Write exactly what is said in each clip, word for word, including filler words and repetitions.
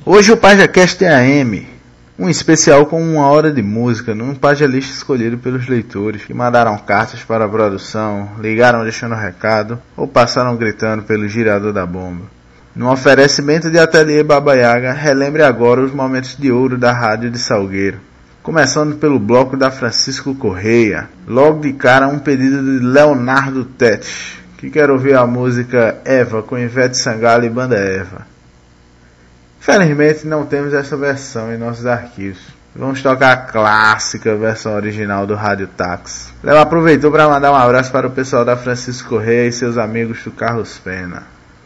Hoje o PajaCast é A M, um especial com uma hora de música, num Pajalist escolhido pelos leitores, que mandaram cartas para a produção, ligaram deixando recado, ou passaram gritando pelo girador da bomba. No oferecimento de Ateliê Baba Yaga, relembre agora os momentos de ouro da rádio de Salgueiro. Começando pelo bloco da Francisco Correia, logo de cara um pedido de Leonardo Tete, que quer ouvir a música Eva com Ivete Sangalo e Banda Eva. Infelizmente não temos essa versão em nossos arquivos. Vamos tocar a clássica versão original do Rádio Táxi. Léo aproveitou para mandar um abraço para o pessoal da Francisco Correia e seus amigos do Carlos Pena.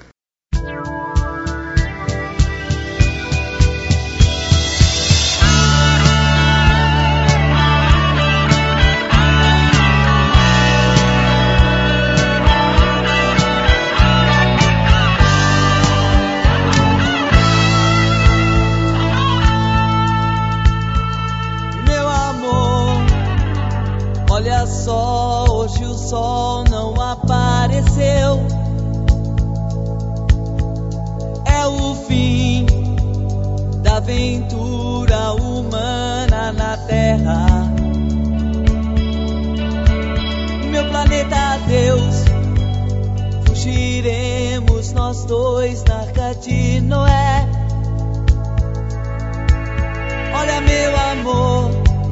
Olha só, hoje o sol não apareceu. É o fim da aventura humana na Terra. Meu planeta adeus, fugiremos nós dois na Arca de Noé. Olha, meu amor,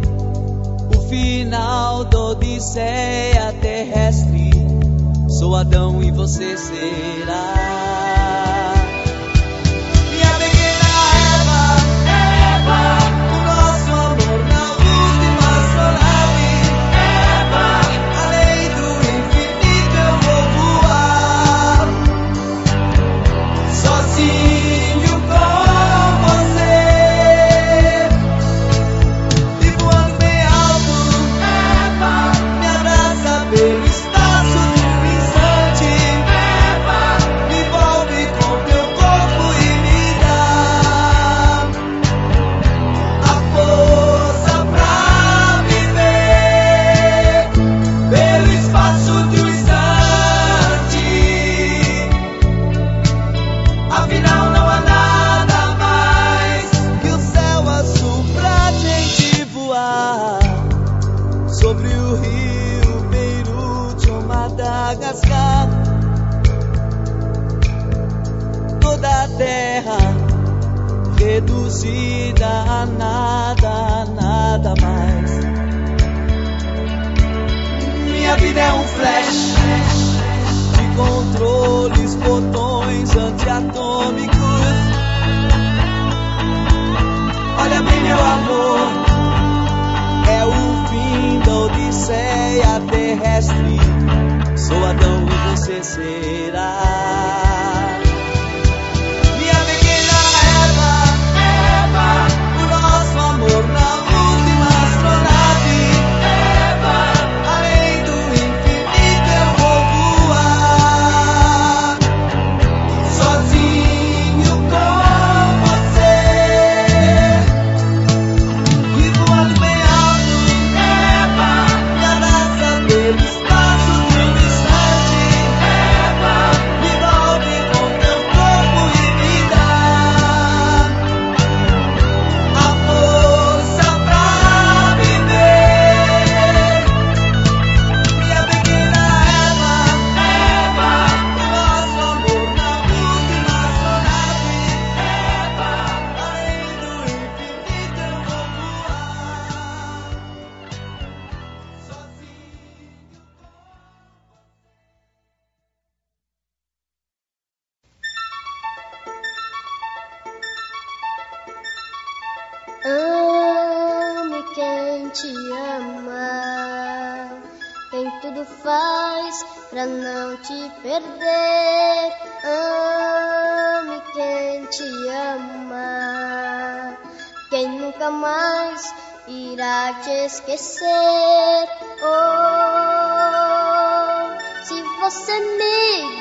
final da odisseia terrestre. Sou Adão e você será minha pequena Eva, Eva, o nosso amor na última astronave. Eva, além do infinito eu vou voar, sozinho com você. Pelo espaço de um instante, Eva, me envolve com teu corpo e me dá a força pra viver. Pelo espaço de um instante, afinal não há nada mais que o céu azul pra gente voar sobre o rio Madagascar. Toda a terra reduzida a nada, a nada mais. Minha vida é um flash de controles, botões antiatômicos. Olha bem, meu amor, é o fim da odisseia terrestre. Sou Adão e você será minha pequena Eva, Eva, o nosso amor na última astronave. Eva, além do infinito eu vou voar, sozinho com você. E voando bem alto, Eva, me abraça pelo espaço. Ame quem te ama, quem tudo faz pra não te perder. Ame quem te ama, quem nunca mais irá te esquecer. Oh, se você me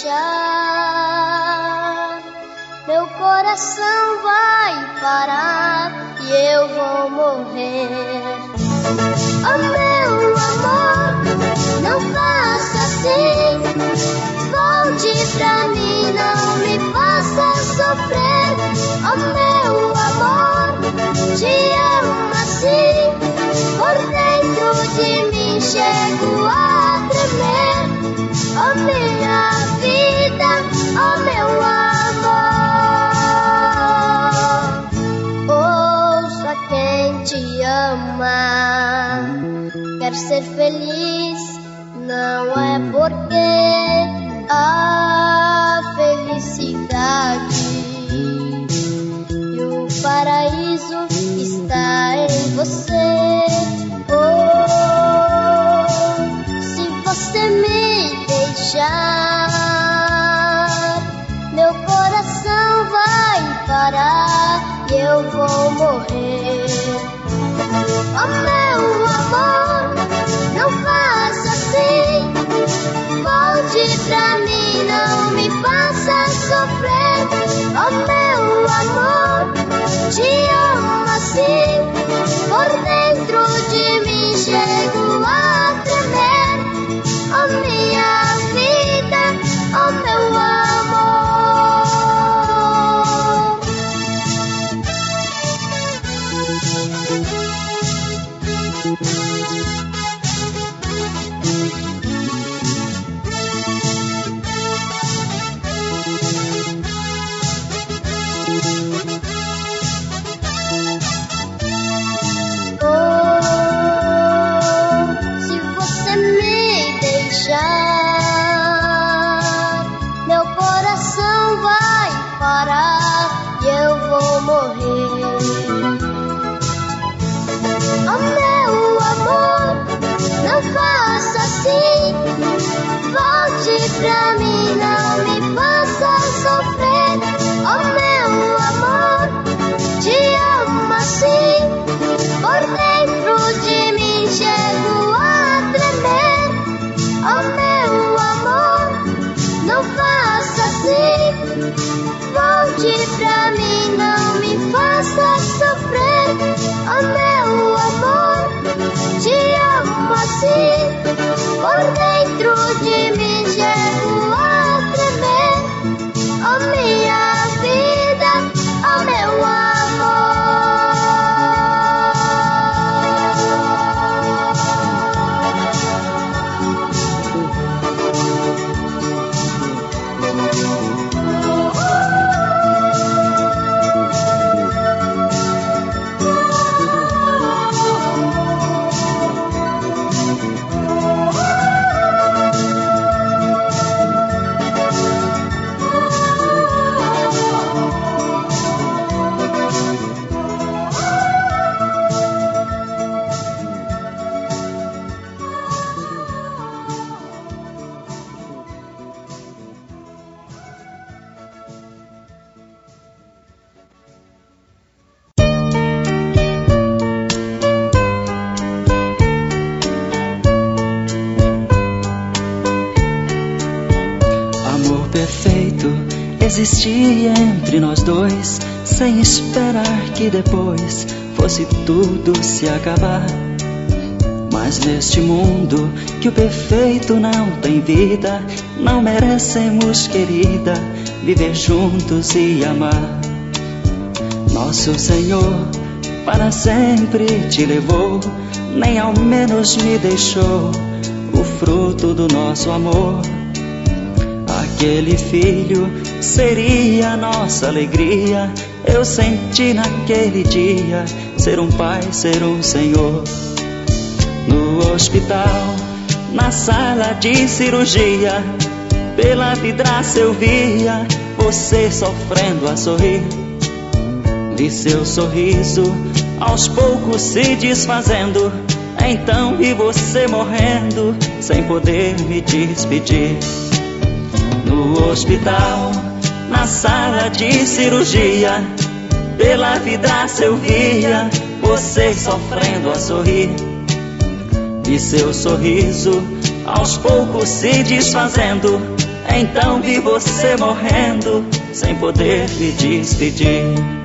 deixar, meu coração vai parar e eu vou morrer. Oh, meu amor, não faça assim, volte pra mim, não me faça sofrer. Oh, meu chego a tremer. Oh minha vida, oh meu amor, ouça quem te ama. Quer ser feliz, não é porque a felicidade e o paraíso está em você. Oh, se você me deixar, meu coração vai parar e eu vou morrer. Oh meu amor, não faça assim, volte pra mim, não me faça sofrer. Oh meu amor, te amo assim, por dentro de mim chego a tremer. Oh minha vida, oh meu amor. Meu coração vai parar e eu vou morrer. Oh meu amor, não faça assim, volte pra mim, não me faça sofrer. Oh meu amor, te amo assim, por dentro de mim chego a tremer. Oh meu amor, não faça assim, volte pra mim, não me faça sofrer. Oh meu amor, te amo assim, por dentro de mim chego a tremer. Oh minha vida, oh meu Existia entre nós dois, sem esperar que depois fosse tudo se acabar. Mas neste mundo que o perfeito não tem vida, não merecemos, querida, viver juntos e amar. Nosso Senhor para sempre te levou, nem ao menos me deixou o fruto do nosso amor. Aquele filho seria nossa alegria. Eu senti naquele dia ser um pai, ser um senhor. No hospital, na sala de cirurgia, pela vidraça eu via você sofrendo a sorrir. Vi seu sorriso aos poucos se desfazendo, então vi você morrendo sem poder me despedir. No hospital, na sala de cirurgia, pela vidraça eu via você sofrendo a sorrir. Vi seu sorriso aos poucos se desfazendo, então vi você morrendo sem poder me despedir.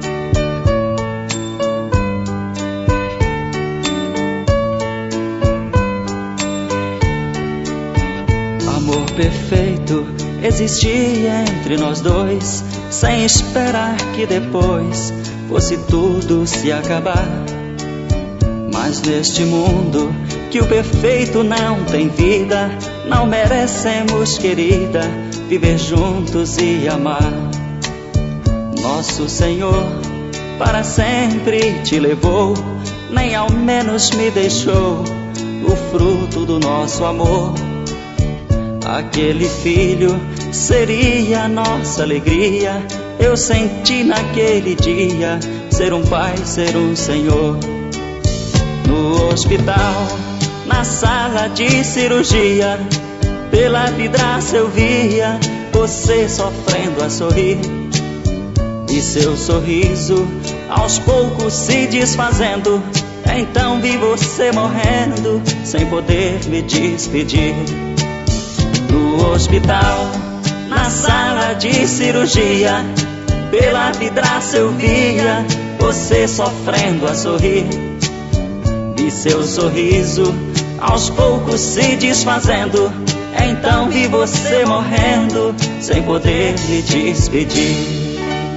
Amor perfeito existia entre nós dois, sem esperar que depois fosse tudo se acabar. Mas neste mundo que o perfeito não tem vida, não merecemos, querida, viver juntos e amar. Nosso Senhor para sempre te levou, nem ao menos me deixou o fruto do nosso amor. Aquele filho seria a nossa alegria. Eu senti naquele dia ser um pai, ser um Senhor. No hospital, na sala de cirurgia, pela vidraça eu via você sofrendo a sorrir, e seu sorriso aos poucos se desfazendo. Então vi você morrendo sem poder me despedir. No hospital, na sala de cirurgia, pela vidraça eu via você sofrendo a sorrir, e seu sorriso aos poucos se desfazendo. Então vi você morrendo sem poder me despedir.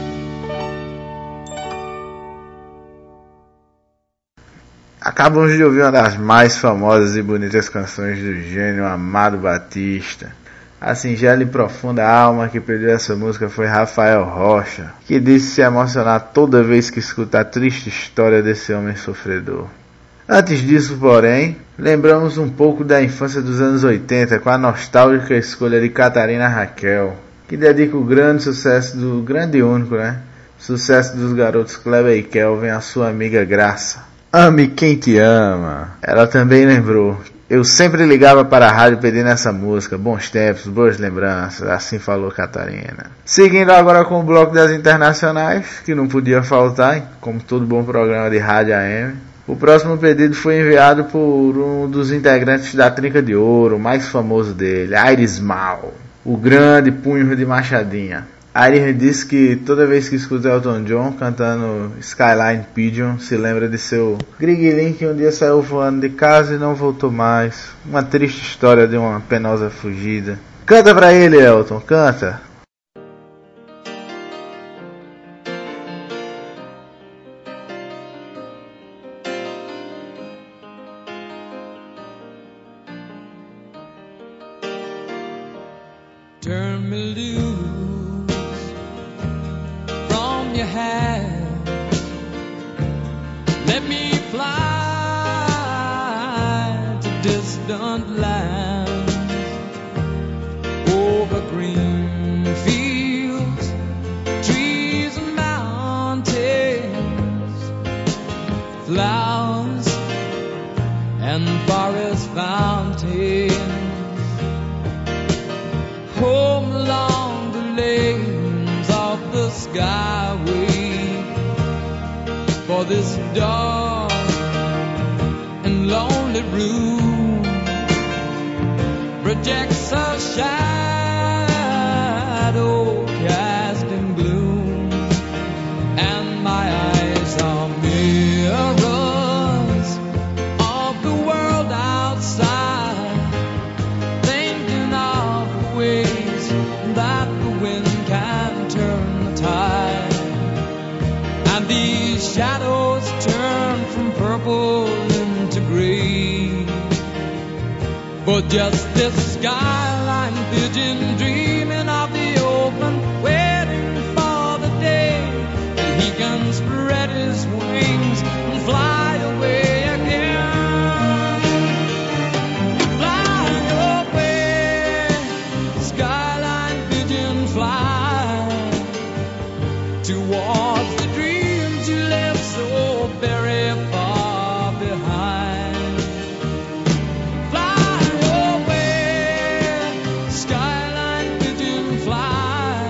Acabamos de ouvir uma das mais famosas e bonitas canções do gênio Amado Batista. A singela e profunda alma que pediu essa música foi Rafael Rocha, que disse se emocionar toda vez que escuta a triste história desse homem sofredor. Antes disso, porém, lembramos um pouco da infância dos anos oitenta com a nostálgica escolha de Catarina Raquel, que dedica o grande sucesso do grande e único, né? Sucesso dos garotos Kleber e Kelvin à sua amiga Graça. Ame quem te ama. Ela também lembrou: eu sempre ligava para a rádio pedindo essa música, bons tempos, boas lembranças, assim falou Catarina. Seguindo agora com o bloco das internacionais, que não podia faltar, como todo bom programa de rádio A M. O próximo pedido foi enviado por um dos integrantes da Trinca de Ouro, o mais famoso dele, Aires Mal, o grande punho de machadinha. Aires disse que toda vez que escuta Elton John cantando Skyline Pigeon, se lembra de seu griguilim que um dia saiu voando de casa e não voltou mais. Uma triste história de uma penosa fugida. Canta pra ele, Elton, canta! Turn me loose from your hand. Let me fly to distant lands, over green fields, trees and mountains, flowers and forest fountains. Home along the lanes of the skyway, for this dark and lonely room projects a shadow cast in gloom, and my eyes are mirrors of the world outside, thinking of the ways that the wind can turn the tide, and these shadows turn from purple into gray, for just this skyline pigeon dreaming of the open, waiting for the day that he can spread his wings and fly away again. Fly away, skyline pigeon, fly towards the dreams you left so very far behind. Fly away, skyline pigeon, fly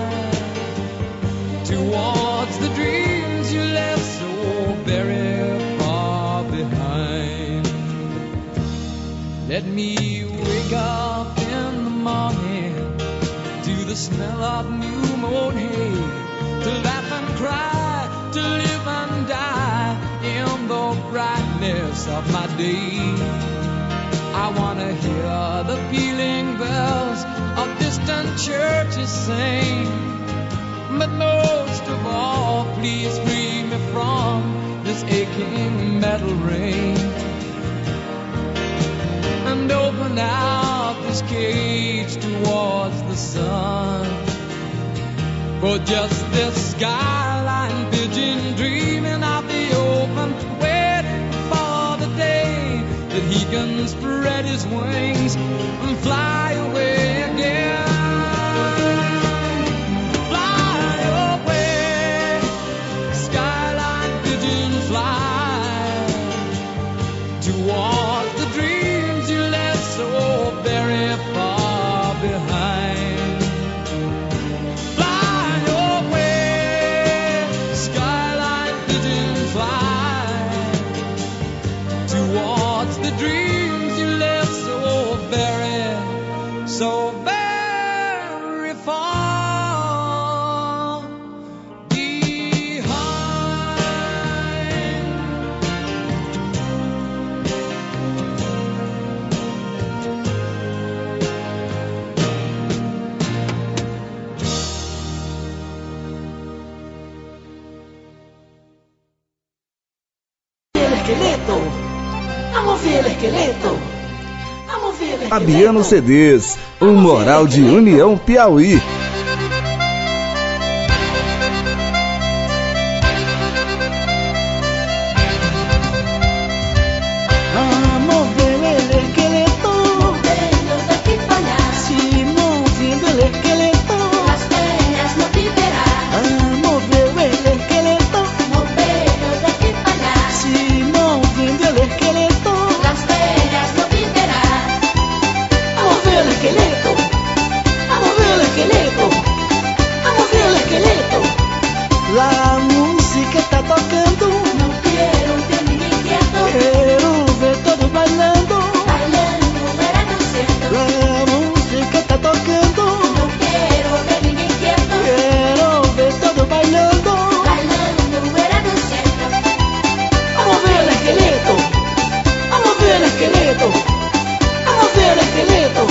towards the dreams you left so very far behind. Let me wake up in the morning to the smell of new mown hay, to laugh and cry, to live and die in the brightness of my day. I wanna hear the pealing bells of distant churches sing, but most of all, please free me from this aching metal ring. and open out this cage towards the sun. For just this skyline pigeon dreaming out the open, waiting for the day that he can spread his wings and fly away again. Fly away, skyline pigeon, fly towards the dreams you left so very far behind. Dreams you left so very, so very far behind. El esqueleto. Vamos ver el esqueleto. Vamos ver el esqueleto. Fabiano C Ds, um moral de União Piauí. Vamos ver el esqueleto. Movernos de aquí para allá. Si moviendo el esqueleto, las penas no liberarán. Vamos ver el esqueleto. Movernos de aquí para allá. Si moviendo el esqueleto, las penas no liberarán. Vamos ver el esqueleto. Vamos ver el esqueleto. Vamos ver el esqueleto. La música está tocando. No quiero ver ninguém quieto. Quero ver todos bailando. Bailando, verano siento. La música está tocando. No quiero ver ninguém quieto. Quero ver todos bailando. Bailando, verano siento. Vamos ver el esqueleto. Vamos ver el esqueleto. Vamos ver el esqueleto.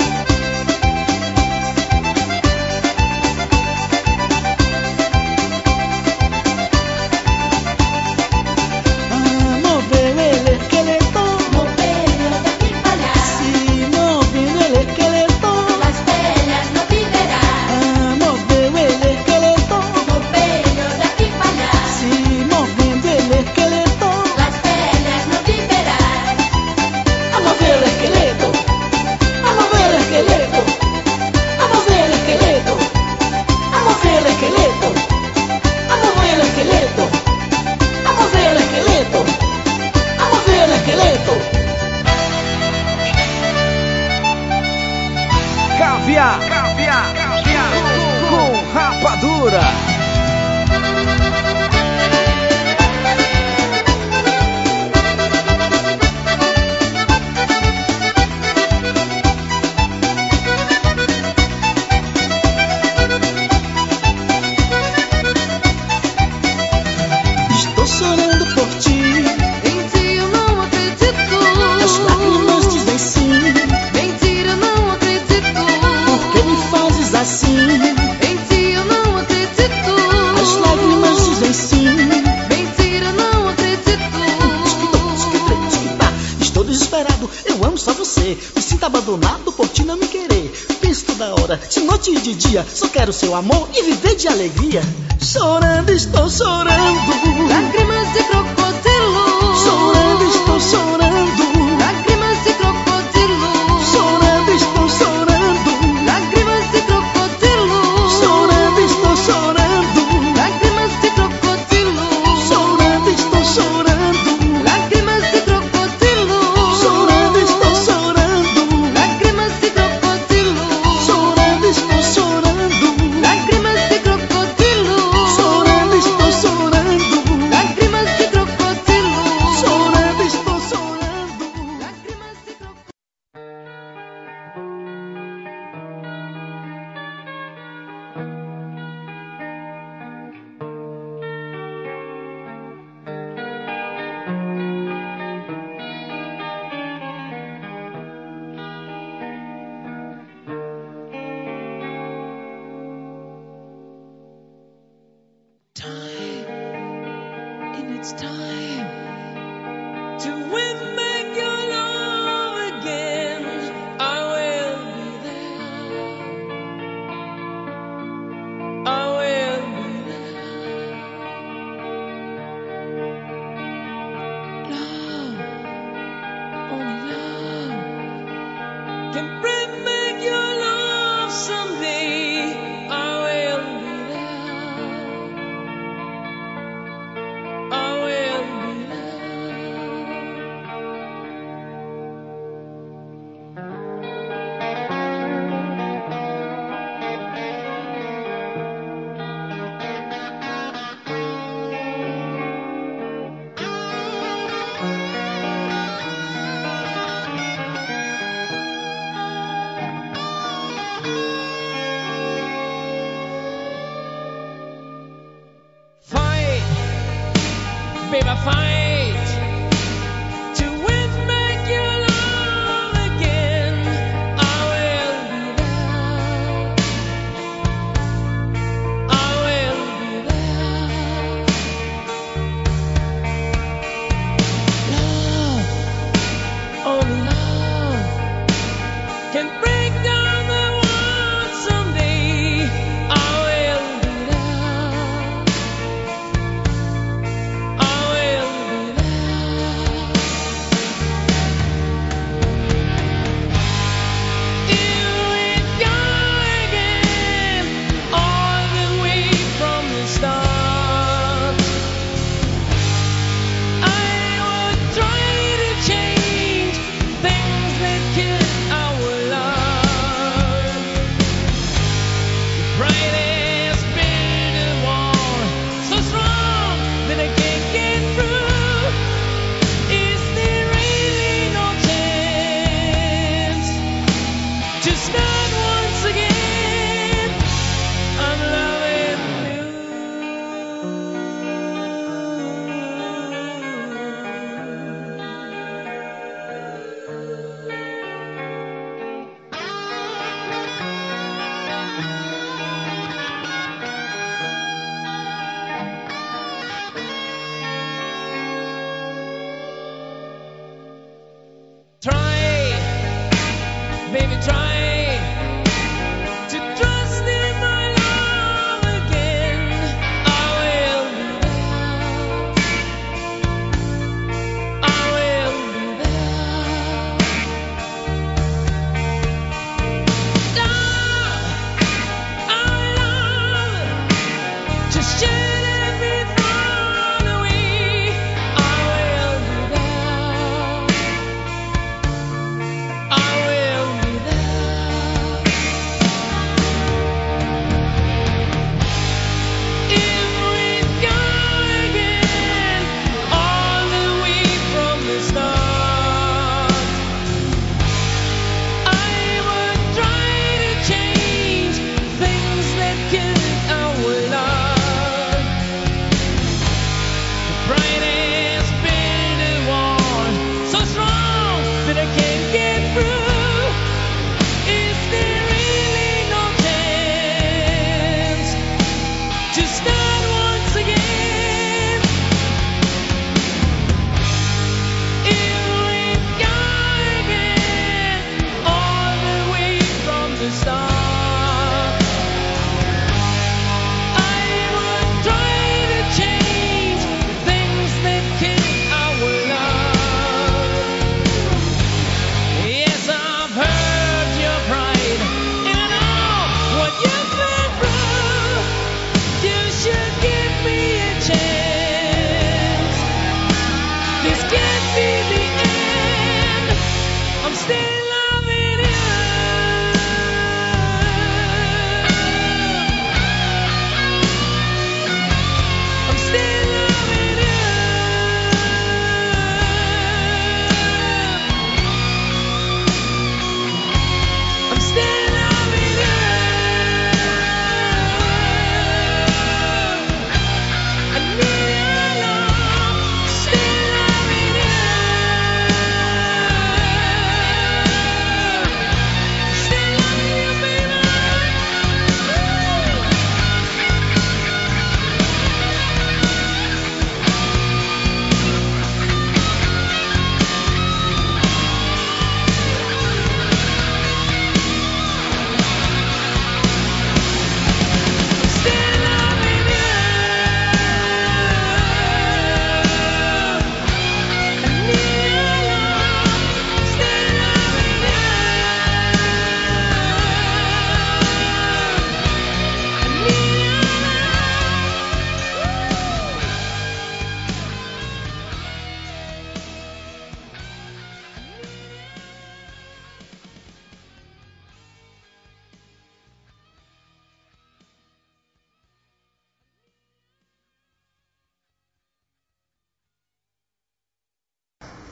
Vamos ver el esqueleto. Movernos de aquí para allá. Si moviendo el esqueleto, las penas no liberarán. Vamos ver el esqueleto. Movernos de aquí para allá. Si moviendo el esqueleto, las penas no liberarán. Vamos ver el esqueleto. Vamos ver el esqueleto. Vamos ver el esqueleto. Vamos ver el esqueleto. Vamos ver el esqueleto. Vamos ver el esqueleto. Vamos ver el esqueleto. Caviar, caviar, caviar com rapadura. Estou chorando por ti. Em ti eu não acredito. As lágrimas dizem sim. Mentira, não acredito. Por que me fazes assim? Em ti eu não acredito. As lágrimas dizem sim. Mentira, não acredito. Estou desesperado, eu amo só você. Me sinto abandonado por ti não me querer. Penso toda hora, de noite e de dia. Só quero seu amor e viver de alegria. Chorando, estou chorando. Lágrimas de crocodilo. Chorando, estou chorando. Lágrimas de crocodilo. Chorando, estou chorando. Lágrimas de crocodilo. Chorando, estou chorando. Lágrimas de crocodilo. Chorando, estou chorando. Lágrimas de crocodilo. Chorando, estou chorando. Lágrimas de crocodilo. Chorando, estou chorando. Lágrimas de crocodilo. Chorando, estou chorando. Lágrimas de crocodilo. Chorando, estou chorando. Lágrimas de crocodilo. Time, and it's time to win back your love again. can bring back your love someday. I will be there. I will be fight, baby, fight to win back your love again. I will be there. I will be there. Love, only love can break down the world someday. I will be there. I will be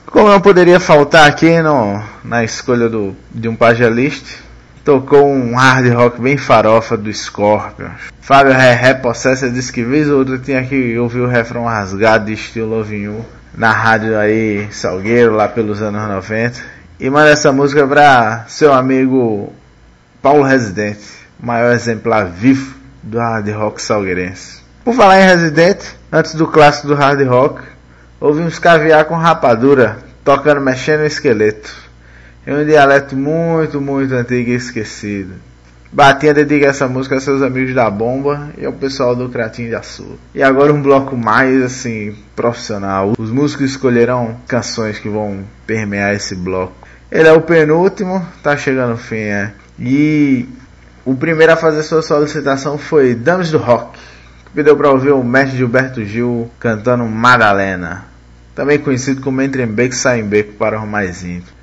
Como não poderia faltar aqui no, na escolha do, de um pagelist, tocou um hard rock bem farofa do Scorpions. Fábio Ré Possessa disse que vez ou outra tinha que ouvir o refrão rasgado de estilo Love You na rádio aí Salgueiro, lá pelos anos noventa. E manda essa música para seu amigo Paulo Residente, o maior exemplar vivo do hard rock salgueirense. Por falar em Residente, antes do clássico do hard rock, ouvimos Caviar com Rapadura, tocando Mexendo no Esqueleto, em um dialeto muito, muito antigo e esquecido. Batinha dedica essa música a seus amigos da Bomba e ao pessoal do Cratinho de Açúcar. E agora um bloco mais, assim, profissional. Os músicos escolherão canções que vão permear esse bloco. Ele é o penúltimo, tá chegando o fim, é. E o primeiro a fazer sua solicitação foi Dames do Rock, que pediu para ouvir o mestre Gilberto Gil cantando Madalena, também conhecido como Entre em Beco e Sai em Beco para os mais íntimos.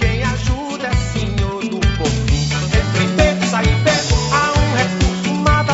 Entre beco, sai em beco, há um recurso,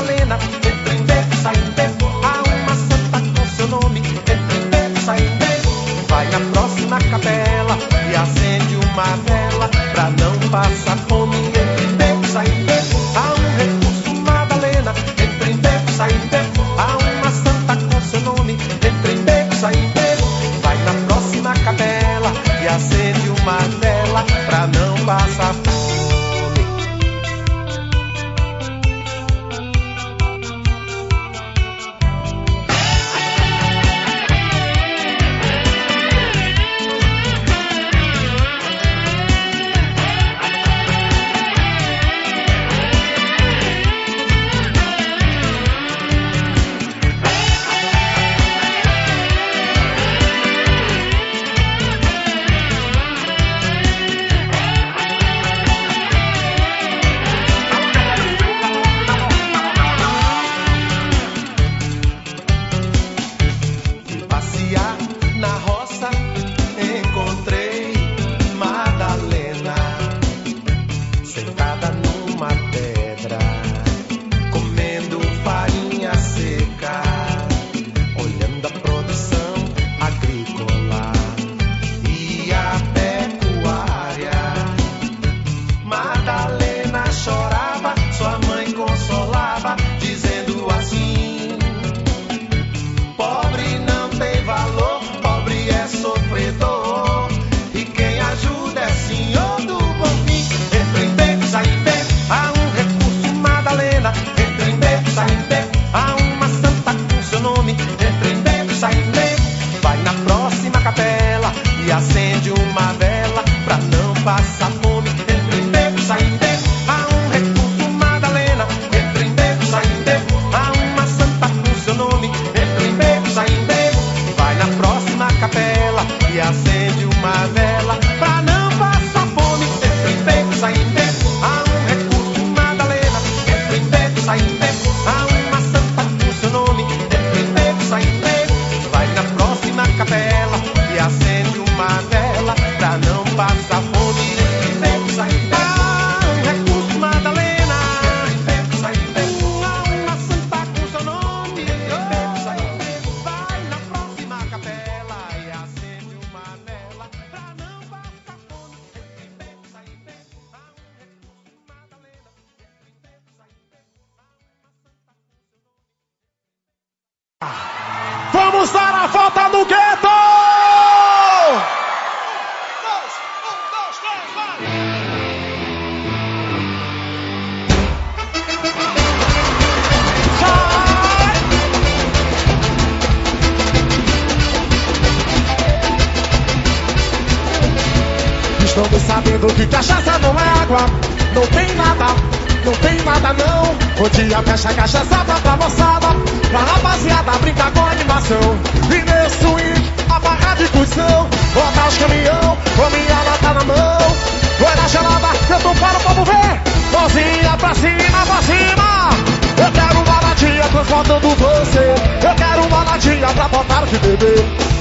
Estamos sabendo que cachaça não é água. Não tem nada, não tem nada não. Um dia fecha a cachaçada pra moçada, pra rapaziada brincar com animação. E nesse swing, a barra de cuição, botar os caminhão, com minha lata na mão. Vai na gelada, eu tô para o povo ver. Mãozinha pra cima, pra cima. Eu quero uma latinha transbordando você. Eu quero uma latinha pra botar o que beber.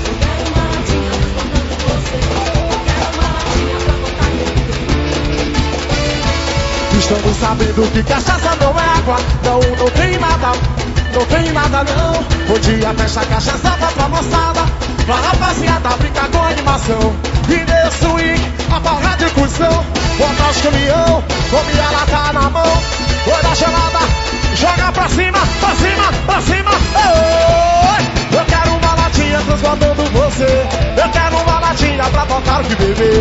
Estamos sabendo que cachaça não é água. Não, não tem nada, não tem nada não. Um dia fecha a cachaçada pra moçada, pra rapaziada brincar com animação. E nesse swing, a barra de cuição, botar os caminhão, com minha lata na mão. Vai dar gelada, joga pra cima, pra cima, pra cima. Oi! Eu quero uma latinha transbordando você. Eu quero uma latinha pra botar o que beber.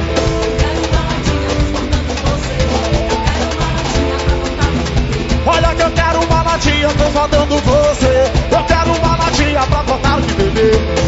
Olha que eu quero uma latinha transbordando você. Eu quero uma latinha pra botar o que beber.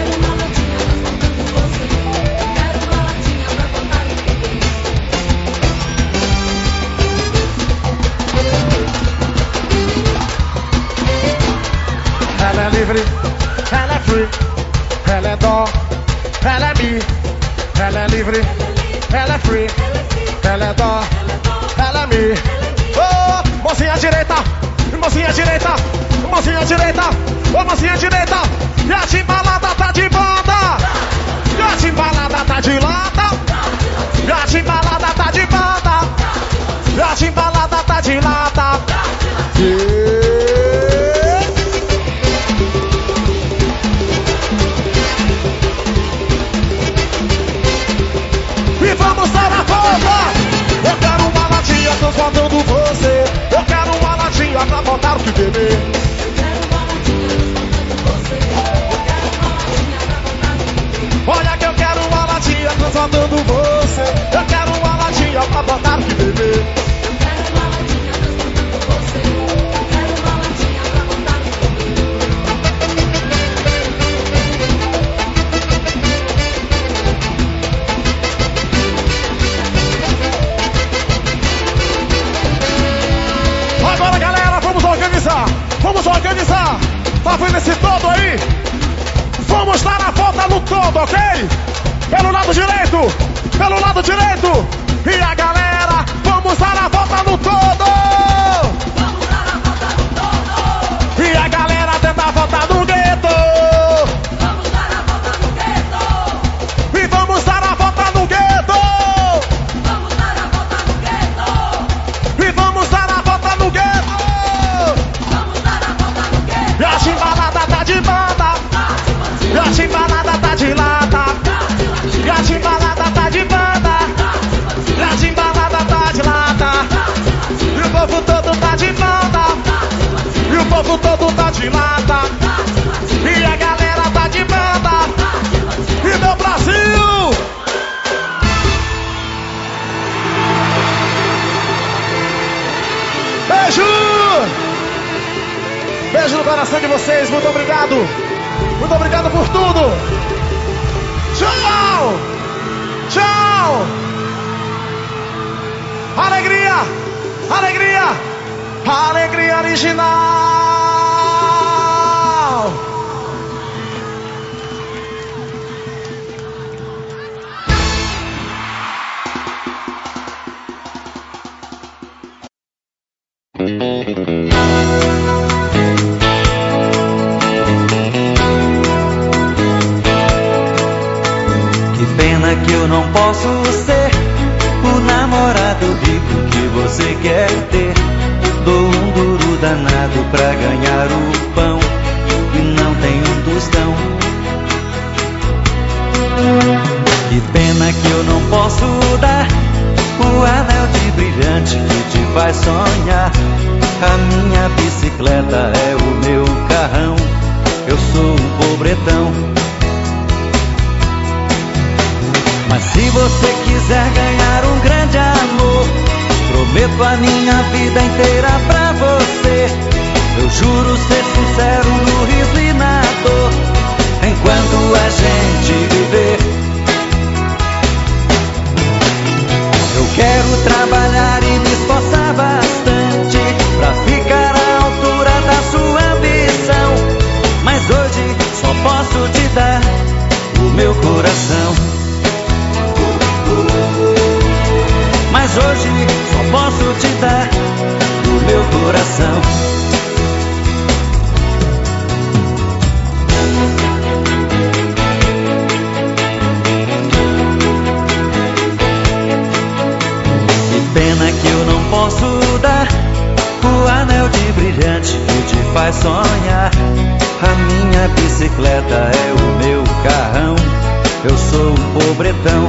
Ela é livre, ela é free, ela é dó, ela é mi. Ela é livre, ela é free, ela é dó, ela é mi. Oh, mocinha direita, mocinha direita, mocinha direita, oh, mocinha direita. E a timbalada tá de banda, e a timbalada tá de lata, e a timbalada tá de banda, e a timbalada tá de lata. Yeah. E vamos dar a volta. Eu quero uma latinha transbordando você. Eu quero uma latinha pra botar o que beber. Olha que eu quero uma latinha transbordando você. Eu quero uma latinha pra botar o que beber. Agora galera, vamos organizar, vamos organizar. Tá vendo esse todo aí? Vamos dar a volta no todo, ok? Pelo lado direito, pelo lado direito. E a galera, vamos dar a volta no todo. Vamos dar a volta no todo. E a galera tenta a volta no gueto. Vamos dar a volta no gueto. E vamos dar a volta no gueto. Vamos dar a volta no gueto. E vamos dar a volta no gueto. Vamos dar a volta no gueto. E a chimbalada tá de banda. E a chimbalada tá de lata. E a chimbalada tá de banda. E a chimbalada tá de lata. E o povo todo tá de banda. E o povo todo tá de lata. E a galera tá de banda. E meu Brasil! Beijo! Beijo no coração de vocês, muito obrigado! Muito obrigado por tudo! Tchau! Tchau! Alegria! Alegria! Alegria original! Que pena que eu não posso ser o namorado rico que você quer ter. Dou um duro danado pra ganhar o pão e não tenho um tostão. Que pena que eu não posso dar o anel de brilhante que te faz sonhar. A minha bicicleta é o meu carrão, eu sou um pobretão. Mas se você quiser ganhar um grande amor, prometo a minha vida inteira pra você. Eu juro ser sincero no riso e na dor, enquanto a gente viver. coração. Que pena que eu não posso dar o anel de brilhante que te faz sonhar. A minha bicicleta é o meu carrão, eu sou um pobretão.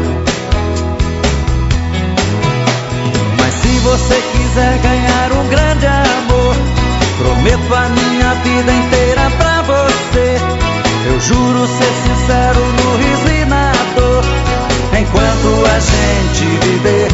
Mas se você quiser ganhar um grande amor, prometo a minha vida inteira pra você. Eu juro ser sincero no riso e na dor, enquanto a gente viver.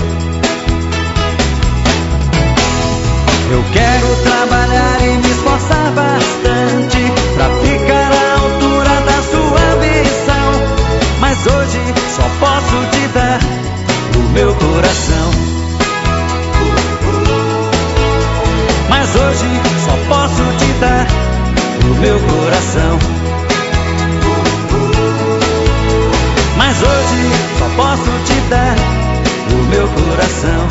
Eu quero trabalhar e me esforçar bastante pra ficar à altura da sua visão. Mas hoje só posso te dar o meu coração. Mas hoje só posso te dar o meu coração. Mas hoje só posso te dar o meu coração.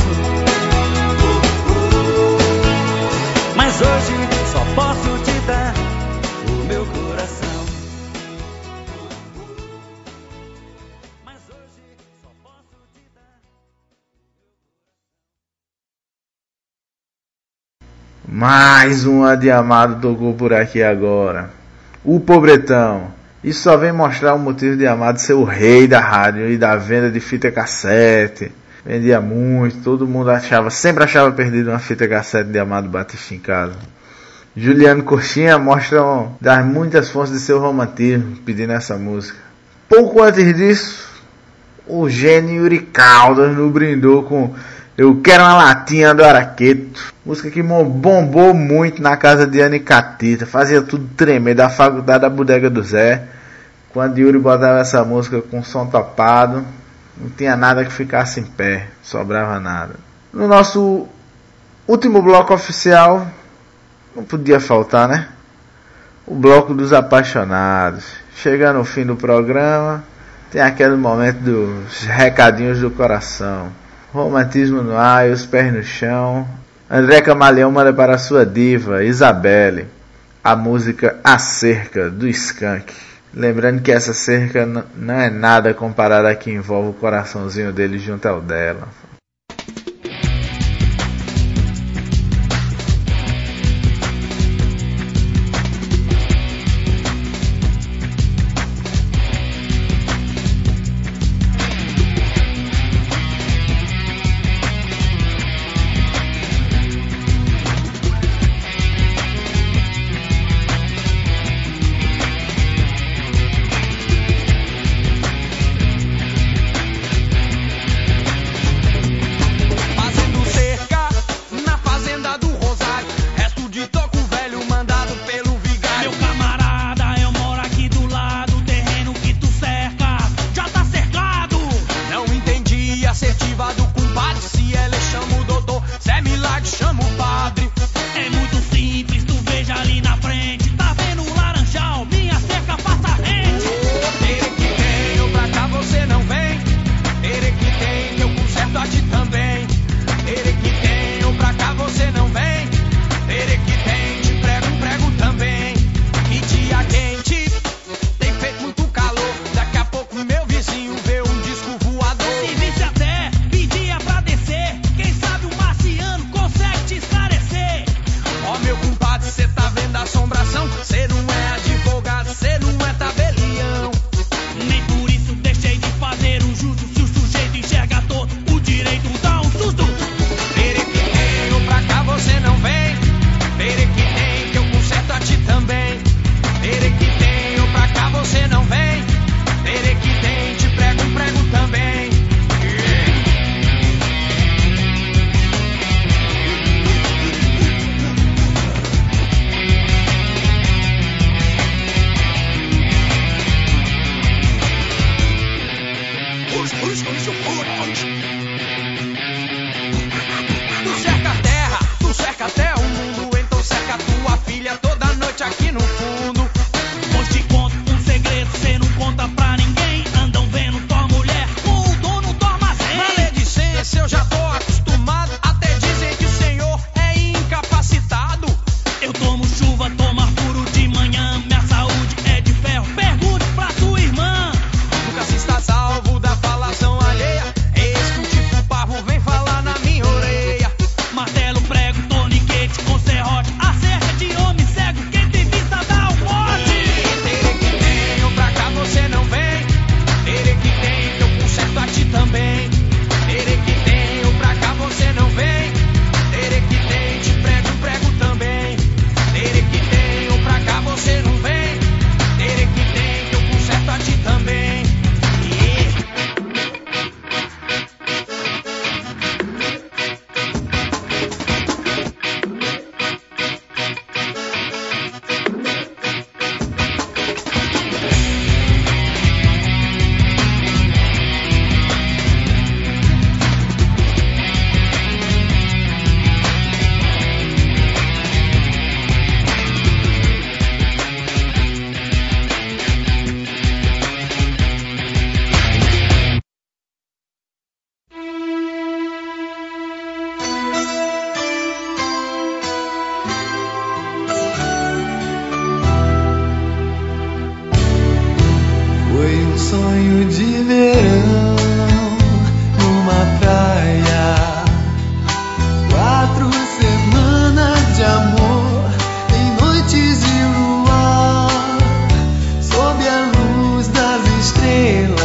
Mas hoje só posso te dar o meu coração. Mas hoje só posso te dar. Mais uma de Amado tocou por aqui agora. O Pobretão. Isso só vem mostrar o motivo de Amado ser o rei da rádio e da venda de fita cassete. Vendia muito, todo mundo achava, sempre achava perdido uma fita cassete de Amado Batista em casa. Juliano Coxinha mostra um, das muitas fontes de seu romantismo pedindo essa música. Pouco antes disso, o gênio Yuri Caldas nos brindou com Eu Quero Uma Latinha do Araqueto. Música que bombou muito na casa de Ana e Catita, fazia tudo tremer da faculdade da bodega do Zé. Quando Yuri botava essa música com som topado, não tinha nada que ficasse em pé, sobrava nada. No nosso último bloco oficial, não podia faltar, né? O bloco dos apaixonados. Chegando no fim do programa, tem aquele momento dos recadinhos do coração. Romantismo no ar e os pés no chão. André Camaleão manda para sua diva, Isabelle, a música A Cerca, do Skank. Lembrando que essa cerca não é nada comparada a que envolve o coraçãozinho dele junto ao dela. sonho de verão numa praia. Quatro semanas de amor em noites de luar, sob a luz das estrelas.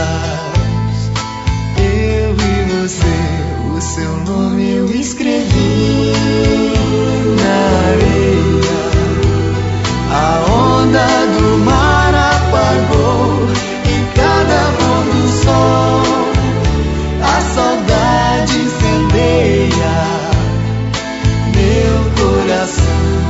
Eu e você, o seu nome eu escrevi na areia. A onda do mar apagou em cada pôr do sol. A saudade incendeia meu coração.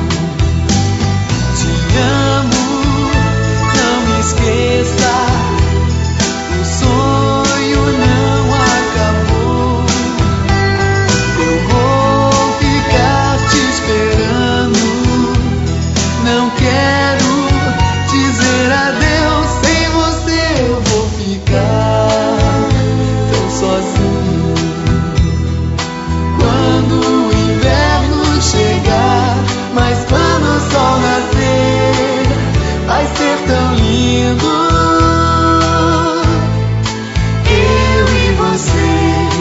Te amo, não me esqueça. O sonho não acabou. Eu vou ficar te esperando. Não quero dizer adeus. Sem você eu vou ficar tão sozinho. Quando o inverno chegar, mas quando o sol nascer, vai ser tão lindo. Eu e você.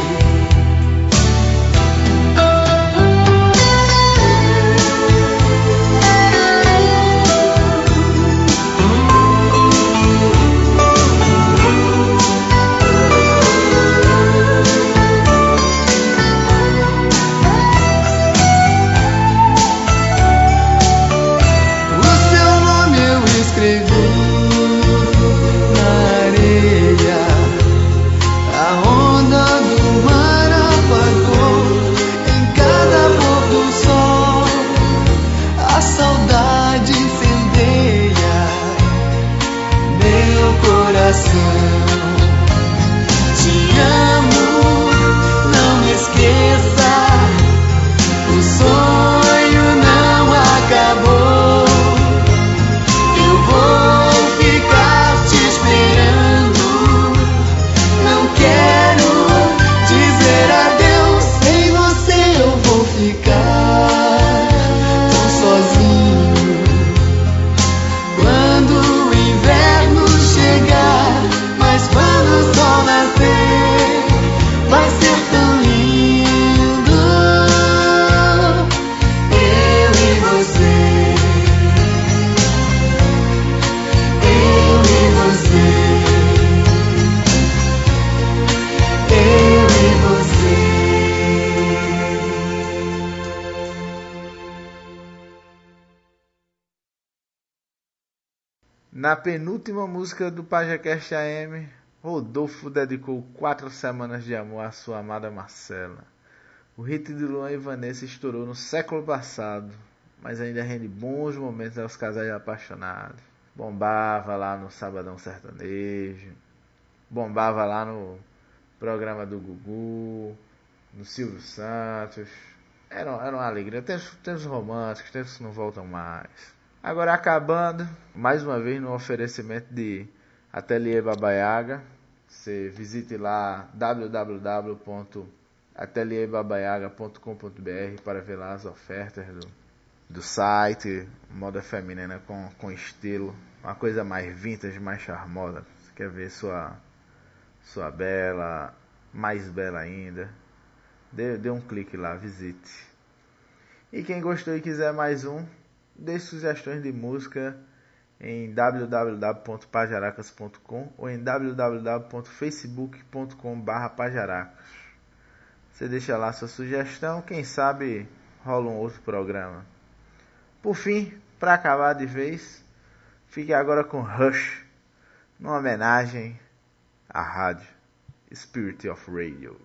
Te amo, não me esqueça. O sonho não acabou. Eu vou ficar te esperando. Não quero dizer adeus. Sem você eu vou ficar tão sozinho. Quando o inverno chegar, mas quando o sol nascer, vai ser tão lindo. Eu e você. Eu e você. Eu e você. Na penúltima música do PajaCast A M, Rodolfo dedicou quatro semanas de amor à sua amada Marcela. O hit de Luan e Vanessa estourou no século passado, mas ainda rende bons momentos aos casais apaixonados. Bombava lá no Sabadão Sertanejo, bombava lá no programa do Gugu, no Silvio Santos. Era, era uma alegria. Tem os românticos, tem os que não voltam mais. Agora acabando, mais uma vez no oferecimento de Ateliê Baba Yaga. Você visite lá w w w ponto ateliê baba yaga ponto com ponto b r para ver lá as ofertas do, do site. Moda feminina com, com estilo, uma coisa mais vintage, mais charmosa. Você quer ver sua, sua bela, mais bela ainda, dê, dê um clique lá, visite. E quem gostou e quiser mais um, deixe sugestões de música em w w w ponto pajaracas ponto com ou em w w w ponto facebook ponto com barra pajaracas. Você deixa lá sua sugestão, quem sabe rola um outro programa. Por fim, para acabar de vez, fique agora com Rush, numa homenagem à rádio Spirit of Radio.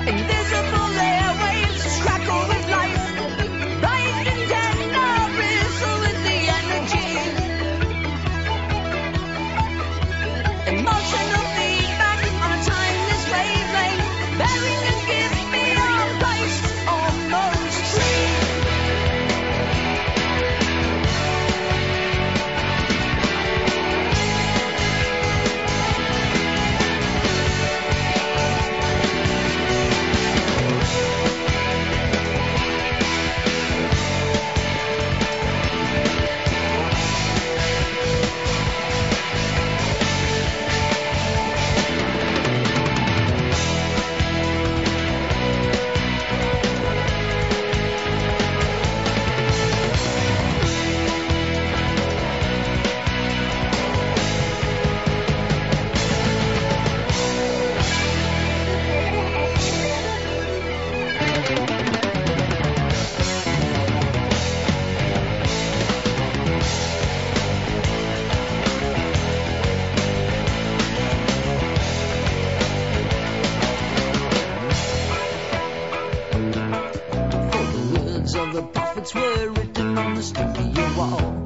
Invisible airwaves crackle with life. Rising tender bristle with the energy. Emotional feedback on a timeless wavelength. Bearing a gift beyond place, almost free. For the words of the prophets were written on the studio wall.